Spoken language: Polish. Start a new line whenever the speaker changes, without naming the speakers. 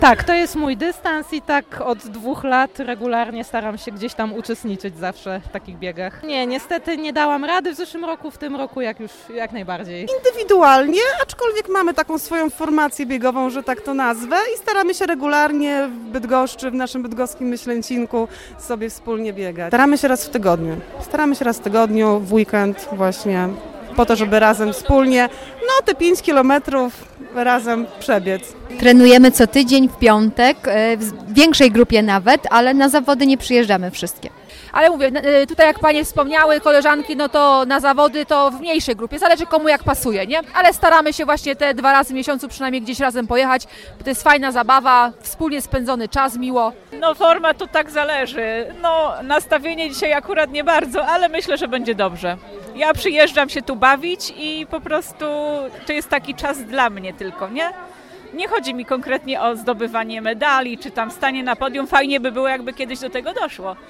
Tak, to jest mój dystans i tak od 2 lat regularnie staram się gdzieś tam uczestniczyć zawsze w takich biegach. Nie, niestety nie dałam rady w zeszłym roku, w tym roku jak najbardziej.
Indywidualnie, aczkolwiek mamy taką swoją formację biegową, że tak to nazwę i staramy się regularnie w Bydgoszczy, w naszym bydgoskim Myślęcinku sobie wspólnie biegać. Staramy się raz w tygodniu, w weekend właśnie, po to, żeby razem wspólnie, te 5 kilometrów razem przebiec.
Trenujemy co tydzień w piątek, w większej grupie nawet, ale na zawody nie przyjeżdżamy wszystkie.
Ale mówię, tutaj jak panie wspomniały, koleżanki, no to na zawody to w mniejszej grupie, zależy komu jak pasuje, nie? Ale staramy się właśnie te 2 razy w miesiącu przynajmniej gdzieś razem pojechać, bo to jest fajna zabawa, wspólnie spędzony czas, miło.
Forma to tak zależy. Nastawienie dzisiaj akurat nie bardzo, ale myślę, że będzie dobrze. Ja przyjeżdżam się tu bawić i po prostu to jest taki czas dla mnie tylko, nie? Nie chodzi mi konkretnie o zdobywanie medali, czy tam stanie na podium. Fajnie by było, jakby kiedyś do tego doszło.